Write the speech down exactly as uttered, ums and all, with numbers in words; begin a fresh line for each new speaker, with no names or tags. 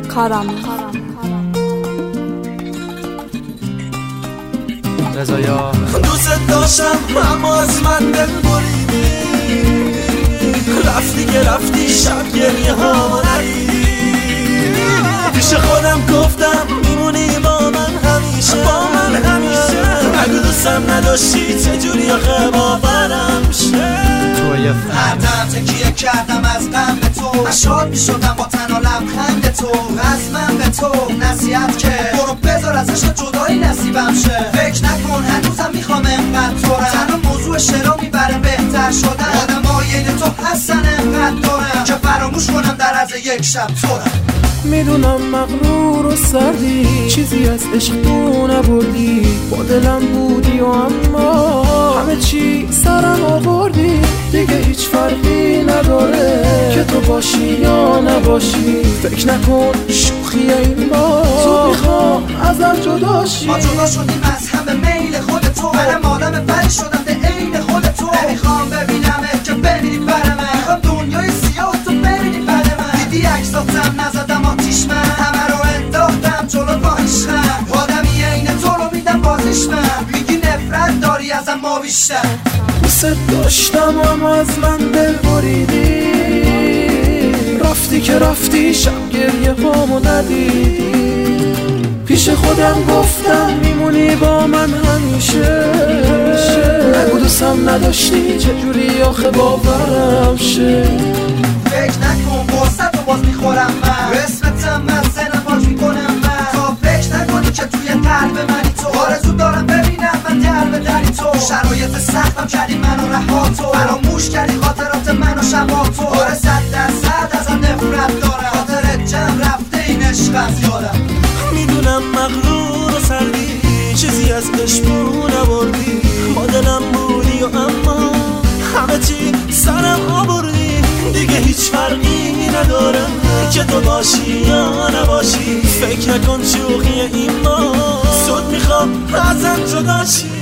کارم
رضایا
دوست داشتم اما از من دل بریدی، رفتی که رفتی شب گریه ها ندیدی. پیش خودم گفتم میمونی با من همیشه، با من همیشه. اگه دوستم نداشتی چجوری آخه باورم شه؟
هر دم تکیه کردم از غم به تو، من شاد میشدم با تن و لبخند تو. از من به تو نصیحت که برو بذار از عشق جدایی نصیبم شه. فکر نکن هنوزم میخوام انقدر تو رم، تنها موضوع شعرها میبره بهتر شدن. آدم های تو هستن انقدر دارم که فراموش کنم در از یک شب تو رم.
میدونم مغرور و سردی، چیزی از عشق تو نبردی. با دلم بودی و اما همه چی سرم آوردی. دیگه هیچ فرقی نداره که تو باشی یا نباشی. فکر نکن شوخی این با تو میخوام ازم جداشی.
ما جدا شدیم از همه میل خود تو، منم آدم پری شدم ده عین خود تو. نمیخوام ببینمت که ببینی بر من، میخوام دنیای سیاه تو ببینی بر من. دیدی عکساتم نزدم آتیش، من همه رو انداختم جلو با عشقم. آدمی عین تو رو میدم بازیش، من میگی نفرت داری ازم ما بیشتر.
دوست داشتم اما از من دل بریدی، رفتی که رفتی شب گریه هامو ندیدی. پیش خودم گفتم میمونی با من همیشه، نگو دوستم نداشتی چجوری آخه باورم شه.
فکر نکن فرصت رو باز میخورم من، اسمتم من سنم باز میکنم من. تا فکر نکنی که توی قلب منی تو، آرزو دارم ببینم من در به دری تو. شرایط سختم کردی منو رها تو، فراموش کردی خاطرات منو شبا تو. آره صد درصد ازم نفرت دارم، خاطرت جمع رفته این عشقم یادم.
میدونم مغرور و سردی، چیزی از عشق نبردی. با دلم بودی و اما همه چی سرم آوردی. دیگه هیچ فرقی ندارم که تو باشی یا نباشی. فکر نکن شوخی این ما زود میخوام ازم جداشی.